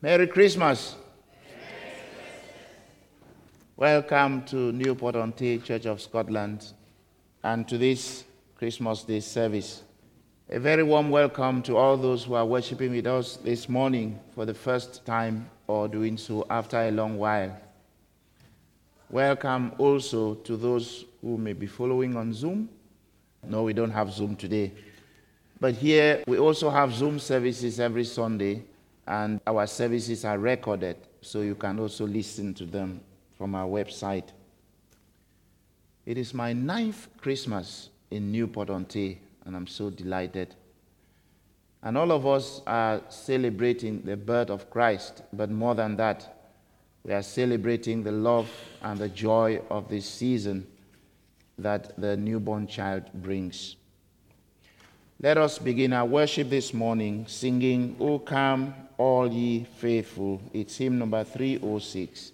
Merry Christmas. Welcome to Newport-on-Tay Church of Scotland and to this Christmas Day service. A very warm welcome to all those who are worshiping with us this morning for the first time or doing so after a long while. Welcome also to those who may be following on Zoom. No, we don't have Zoom today. But here we also have Zoom services every Sunday, and our services are recorded, so you can also listen to them from our website. It is my 9th Christmas in Newport-on-Tay, and I'm so delighted. And all of us are celebrating the birth of Christ, but more than that, we are celebrating the love and the joy of this season that the newborn child brings. Let us begin our worship this morning singing, O Come, All Ye Faithful. It's hymn number 306.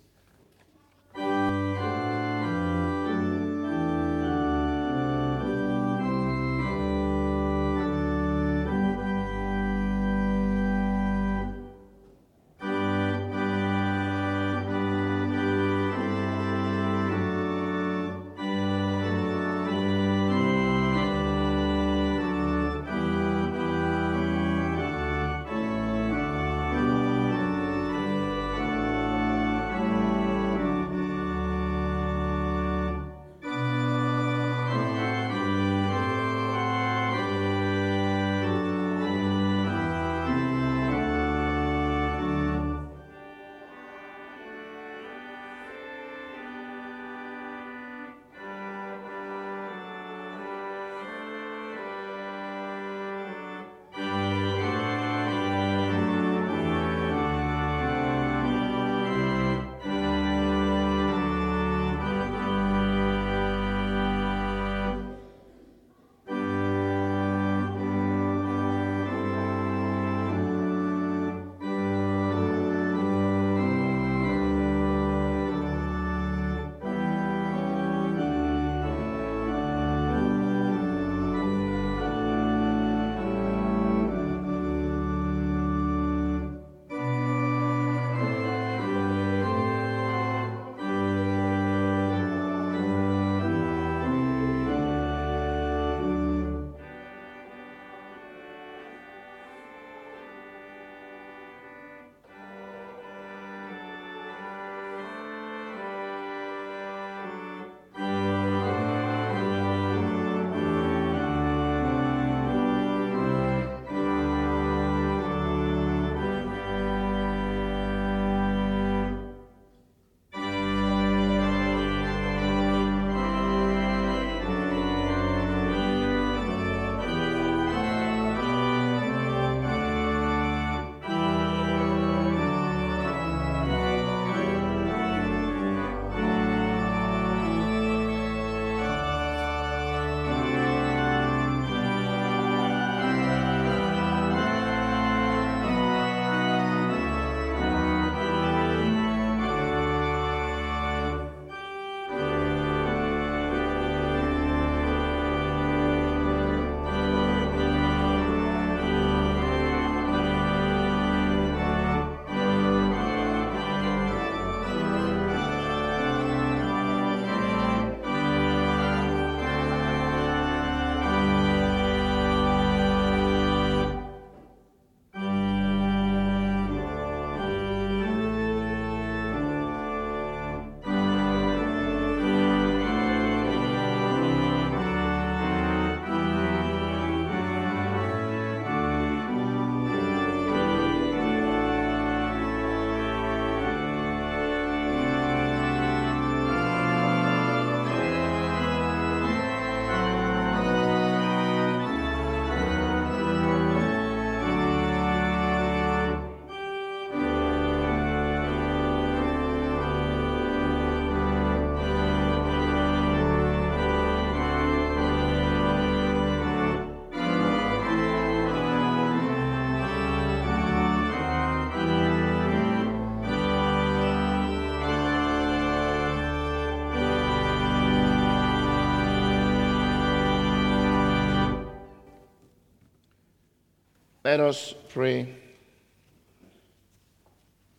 Let us pray.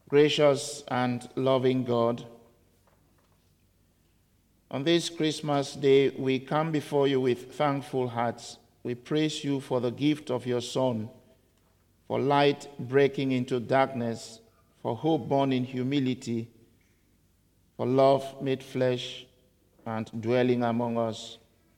Gracious and loving God, on this Christmas day, we come before you with thankful hearts. We praise you for the gift of your Son, for light breaking into darkness, for hope born in humility, for love made flesh and dwelling among us.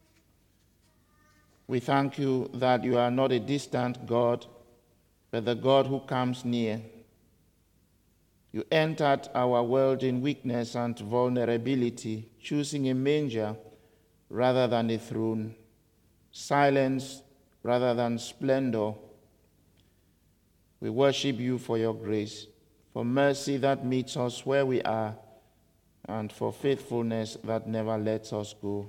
We thank you that you are not a distant God, but the God who comes near. You entered our world in weakness and vulnerability, choosing a manger rather than a throne, silence rather than splendor. We worship you for your grace, for mercy that meets us where we are, and for faithfulness that never lets us go.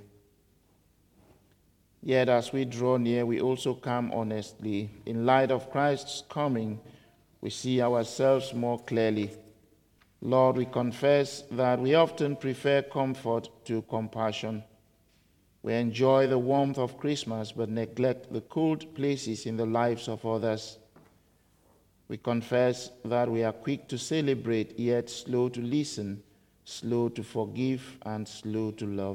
Yet as we draw near, we also come honestly. In light of Christ's coming, we see ourselves more clearly. Lord, we confess that we often prefer comfort to compassion. We enjoy the warmth of Christmas but neglect the cold places in the lives of others. We confess that we are quick to celebrate, yet slow to listen, slow to forgive, and slow to love.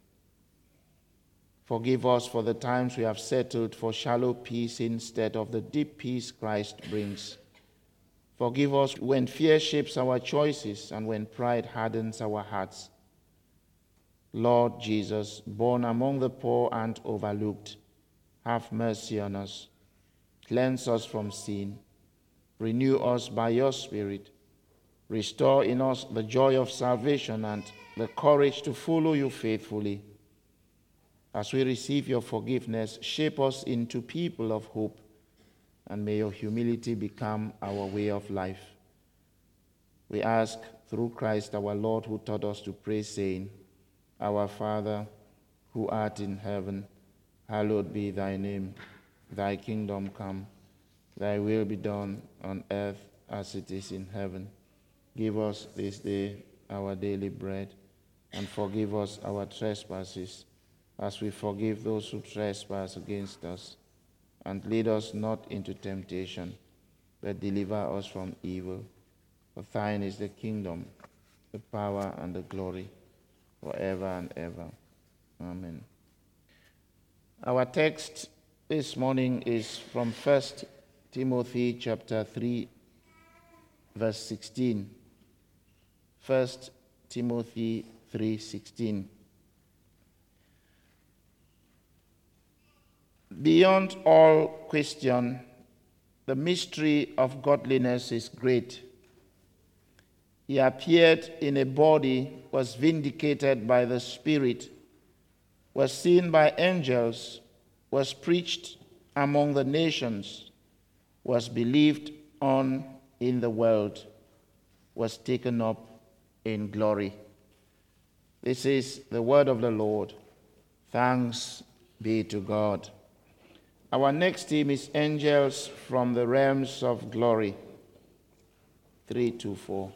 Forgive us for the times we have settled for shallow peace instead of the deep peace Christ brings. Forgive us when fear shapes our choices and when pride hardens our hearts. Lord Jesus, born among the poor and overlooked, have mercy on us. Cleanse us from sin. Renew us by your Spirit. Restore in us the joy of salvation and the courage to follow you faithfully. As we receive your forgiveness, shape us into people of hope, and may your humility become our way of life. We ask through Christ our Lord, who taught us to pray, saying, Our Father, who art in heaven, hallowed be thy name. Thy kingdom come, thy will be done on earth as it is in heaven. Give us this day our daily bread, and forgive us our trespasses, as we forgive those who trespass against us. And lead us not into temptation, but deliver us from evil. For thine is the kingdom, the power, and the glory, forever and ever. Amen. Our text this morning is from 1 Timothy chapter 3, verse 16. 1 Timothy 3:16. Beyond all question, the mystery of godliness is great. He appeared in a body, was vindicated by the Spirit, was seen by angels, was preached among the nations, was believed on in the world, was taken up in glory. This is the word of the Lord. Thanks be to God. Our next theme is Angels from the Realms of Glory. 3-4.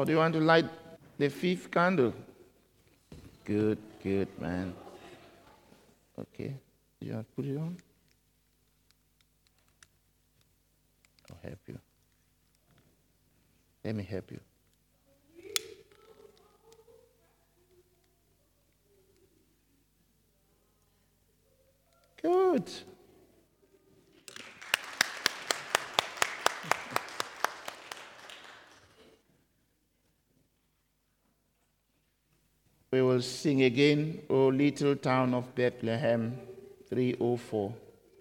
Or do you want to light the fifth candle? Good, man. Okay. You want to put it on? I'll help you. Let me help you. Good. We will sing again, O Little Town of Bethlehem, 304.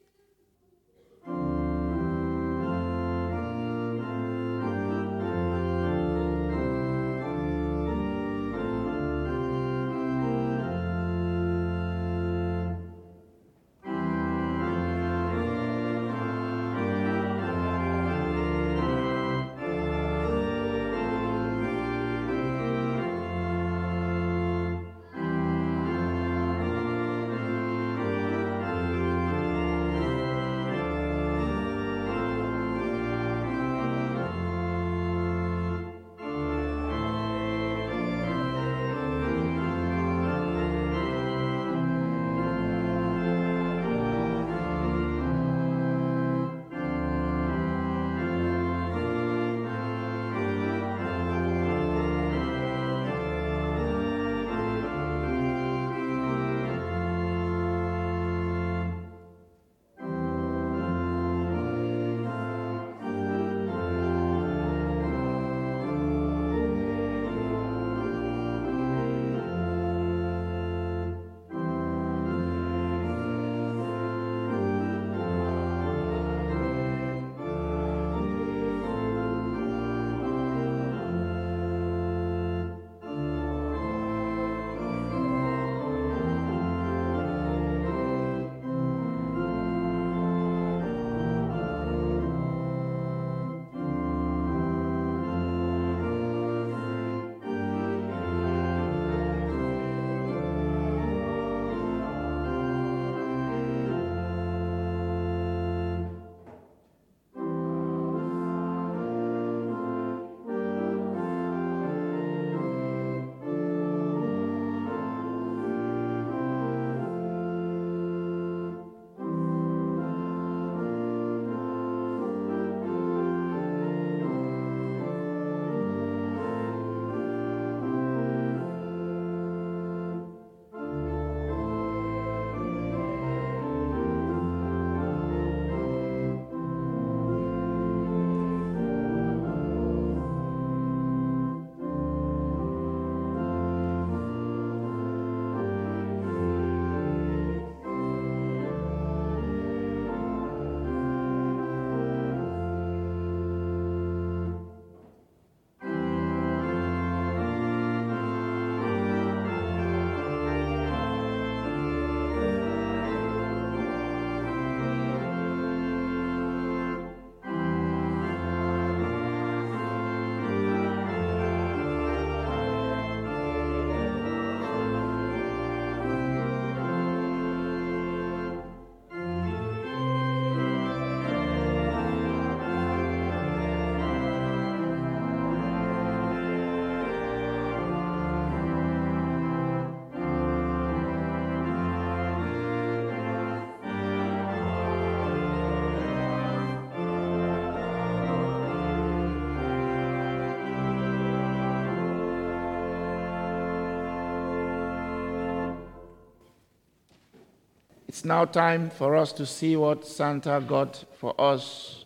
It's now time for us to see what Santa got for us.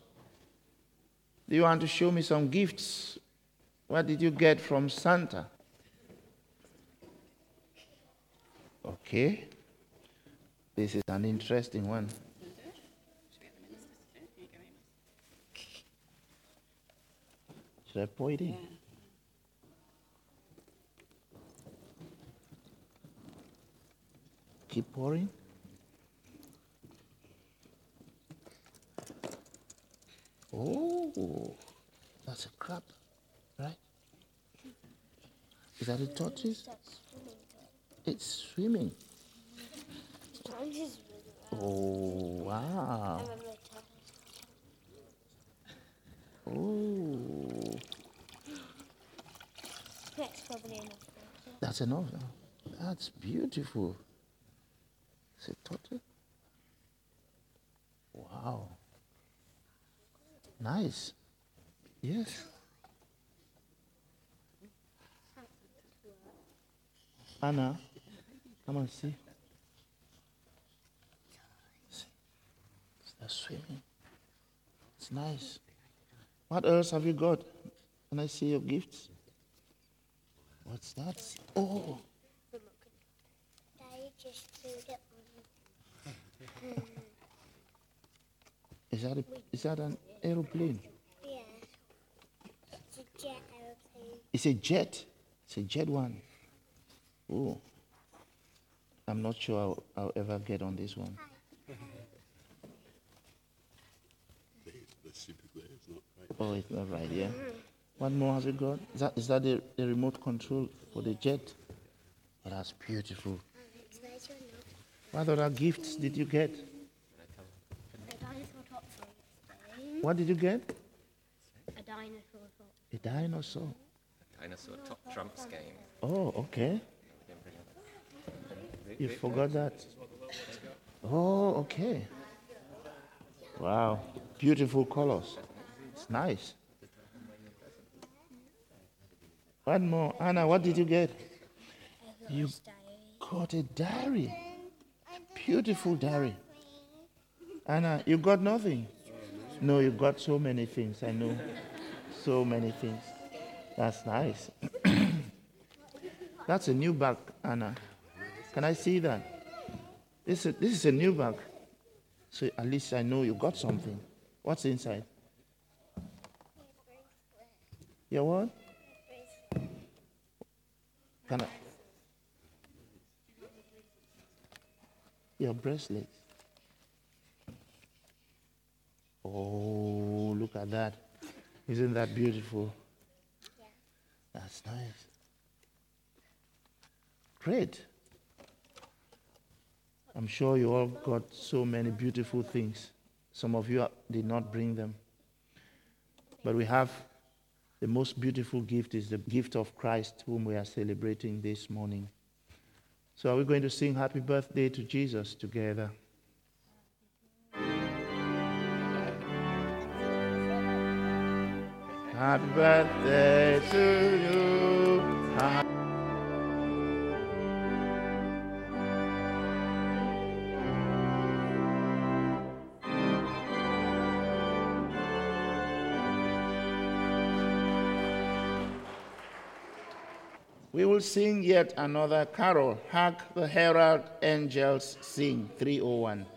Do you want to show me some gifts? What did you get from Santa? Okay. This is an interesting one. Should I pour it in? Keep pouring. Oh, that's a crab, right? Is that a tortoise? It's swimming. Oh, wow. Oh. That's enough. That's beautiful. Is it total? Wow. Nice. Yes. Anna, come and see. They're swimming. It's nice. What else have you got? Can I see your gifts? What's that? Oh. Daddy just threw it on. Is that an aeroplane? Yeah. It's a jet aeroplane. It's a jet. It's a jet one. Oh. I'm not sure I'll ever get on this one. Oh, it's not right, yeah. What more has it got? Is that the remote control for the jet? Oh, that's beautiful. What other gifts did you get? A dinosaur top thing. What did you get? A dinosaur top. A dinosaur. Dinosaur top trumps game. Oh, okay. You forgot that. Oh, okay. Wow. Beautiful colors. It's nice. What more? Anna, what did you get? You got a diary. Beautiful diary. Anna, you got nothing? No, you got so many things. I know. So many things. That's nice. That's a new bag, Anna. Can I see that? This is a new bag. So at least I know you got something. What's inside? Your what? Can I? Your bracelet. Oh, look at that. Isn't that beautiful? Yeah. That's nice. Great. I'm sure you all got so many beautiful things. Some of you did not bring them. But we have the most beautiful gift is the gift of Christ, whom we are celebrating this morning. So are we going to sing Happy Birthday to Jesus together? Happy birthday to you. We will sing yet another carol. Hark the herald angels sing, 301.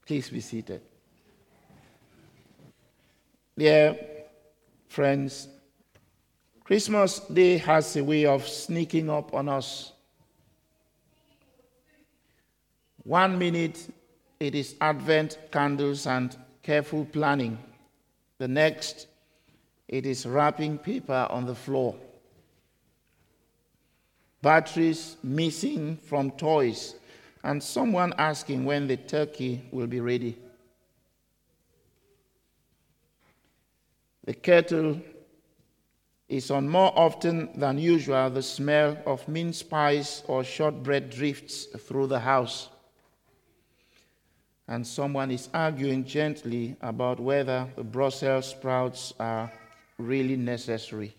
Please be seated. Dear friends, Christmas Day has a way of sneaking up on us. 1 minute, it is Advent candles and careful planning. The next, it is wrapping paper on the floor. Batteries missing from toys, and someone asking when the turkey will be ready. The kettle is on more often than usual. The smell of mince pies or shortbread drifts through the house. And someone is arguing gently about whether the Brussels sprouts are really necessary.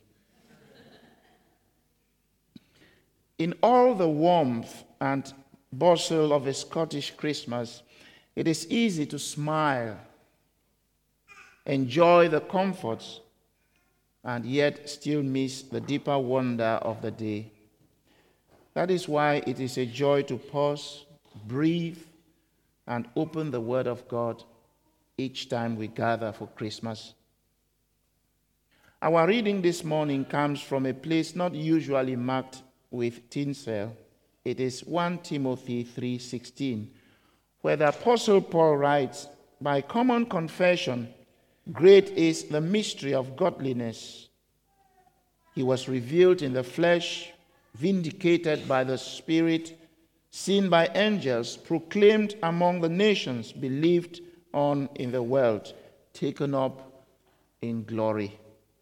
In all the warmth and bustle of a Scottish Christmas, it is easy to smile, enjoy the comforts, and yet still miss the deeper wonder of the day. That is why it is a joy to pause, breathe, and open the Word of God each time we gather for Christmas. Our reading this morning comes from a place not usually marked with tinsel. It is 1 Timothy 3:16, where the Apostle Paul writes, "By common confession, great is the mystery of godliness. He was revealed in the flesh, vindicated by the Spirit, seen by angels, proclaimed among the nations, believed on in the world, taken up in glory."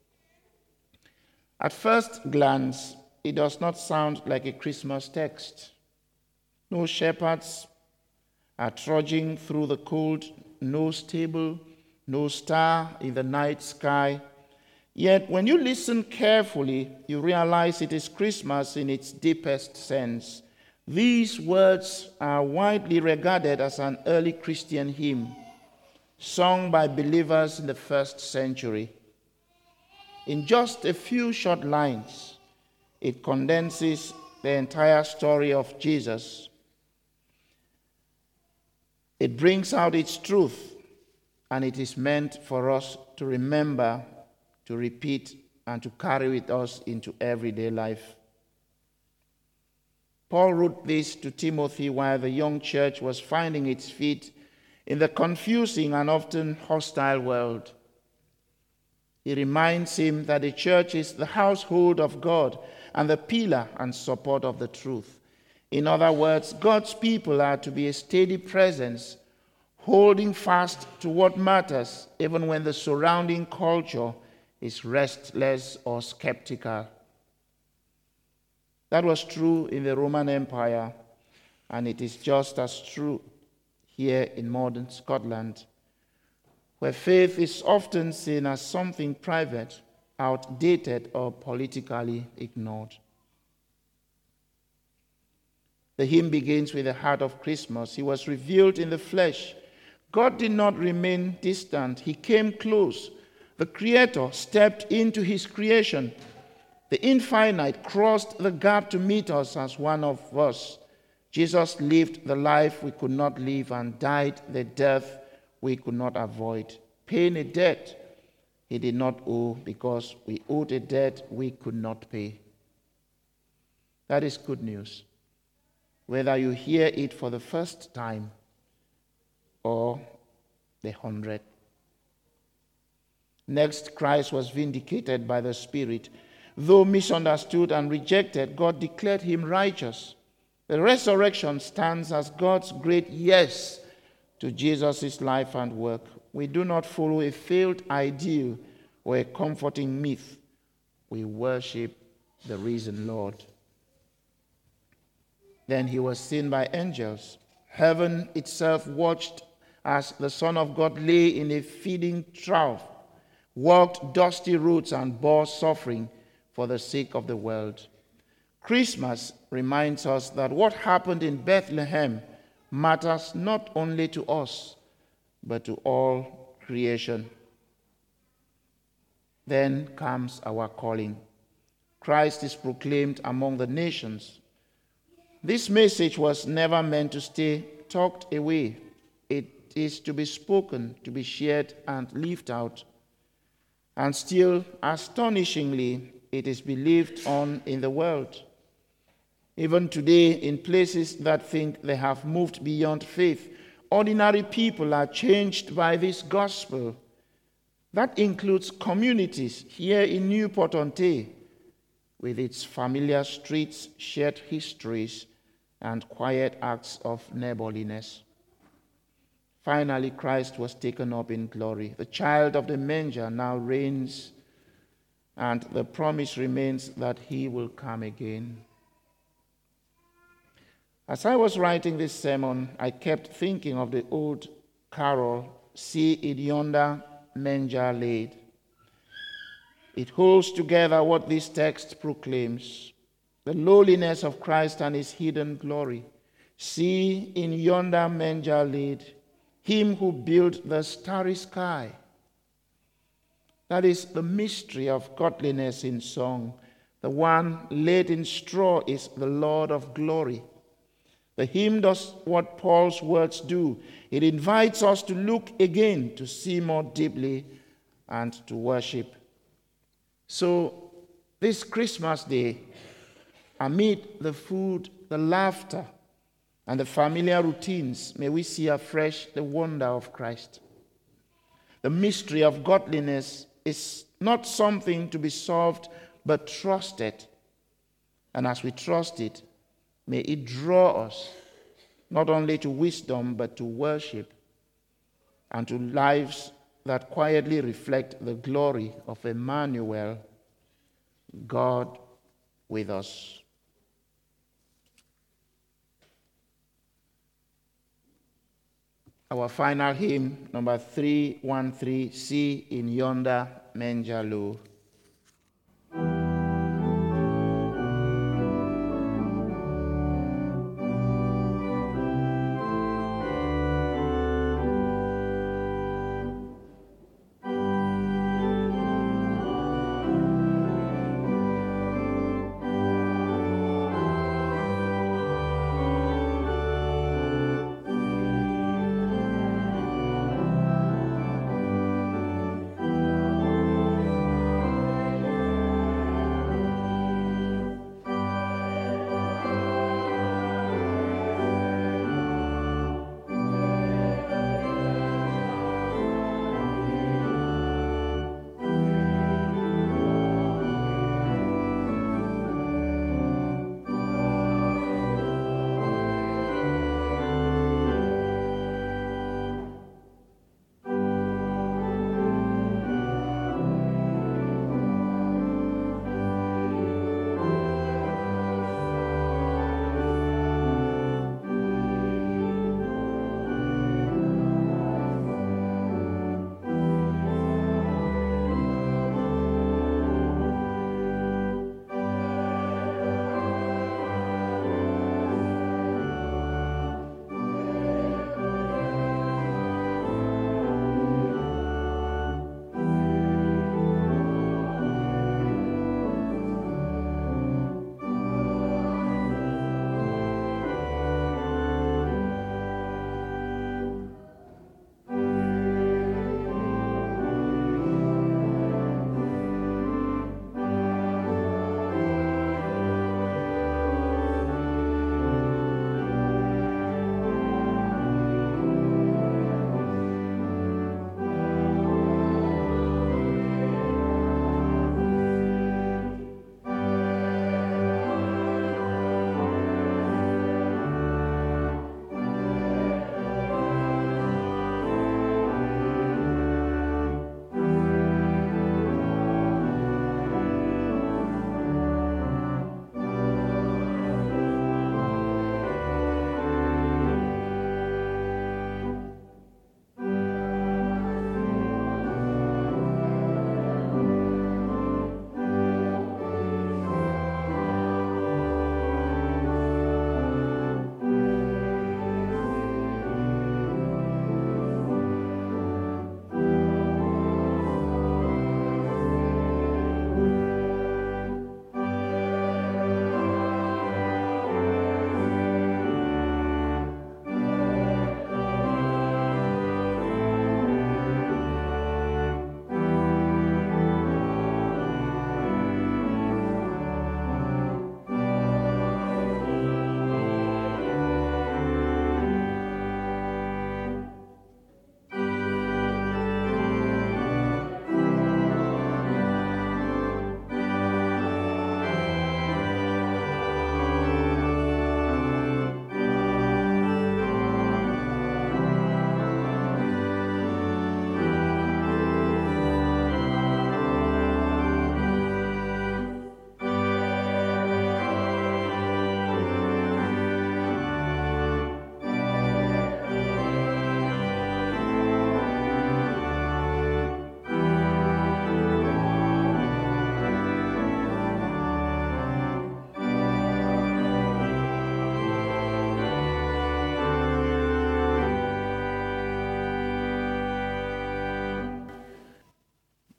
At first glance, it does not sound like a Christmas text. No shepherds are trudging through the cold, no stable, no star in the night sky. Yet when you listen carefully, you realize it is Christmas in its deepest sense. These words are widely regarded as an early Christian hymn, sung by believers in the first century. In just a few short lines, it condenses the entire story of Jesus. It brings out its truth, and it is meant for us to remember, to repeat, and to carry with us into everyday life. Paul wrote this to Timothy while the young church was finding its feet in the confusing and often hostile world. He reminds him that the church is the household of God and the pillar and support of the truth. In other words, God's people are to be a steady presence, holding fast to what matters, even when the surrounding culture is restless or skeptical. That was true in the Roman Empire, and it is just as true here in modern Scotland, where faith is often seen as something private, outdated, or politically ignored. The hymn begins with the heart of Christmas. He was revealed in the flesh. God did not remain distant. He came close. The Creator stepped into his creation. The infinite crossed the gap to meet us as one of us. Jesus lived the life we could not live and died the death we could not avoid, paying a debt he did not owe because we owed a debt we could not pay. That is good news, whether you hear it for the first time or the 100th. Next, Christ was vindicated by the Spirit. Though misunderstood and rejected, God declared him righteous. The resurrection stands as God's great yes to Jesus' life and work. We do not follow a failed ideal or a comforting myth. We worship the risen Lord. Then he was seen by angels. Heaven itself watched as the Son of God lay in a feeding trough, walked dusty roads, and bore suffering for the sake of the world. Christmas reminds us that what happened in Bethlehem matters not only to us, but to all creation. Then comes our calling. Christ is proclaimed among the nations. This message was never meant to stay tucked away. It It is to be spoken, to be shared, and lived out. And still, astonishingly, it is believed on in the world. Even today, in places that think they have moved beyond faith, ordinary people are changed by this gospel. That includes communities here in Newport-on-Tay, with its familiar streets, shared histories, and quiet acts of neighborliness. Finally, Christ was taken up in glory. The child of the manger now reigns, and the promise remains that he will come again. As I was writing this sermon, I kept thinking of the old carol, "See in yonder manger laid." It holds together what this text proclaims: the lowliness of Christ and his hidden glory. See in yonder manger laid him who built the starry sky. That is the mystery of godliness in song. The one laid in straw is the Lord of glory. The hymn does what Paul's words do. It invites us to look again, to see more deeply, and to worship. So, this Christmas Day, amid the food, the laughter, and the familiar routines, may we see afresh the wonder of Christ. The mystery of godliness is not something to be solved, but trusted. And as we trust it, may it draw us not only to wisdom, but to worship and to lives that quietly reflect the glory of Emmanuel, God with us. Our final hymn, number 313, "See in yonder manger low."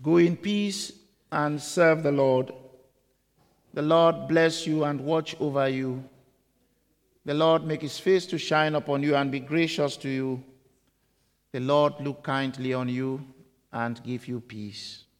Go in peace and serve the Lord. The Lord bless you and watch over you. The Lord make his face to shine upon you and be gracious to you. The Lord look kindly on you and give you peace.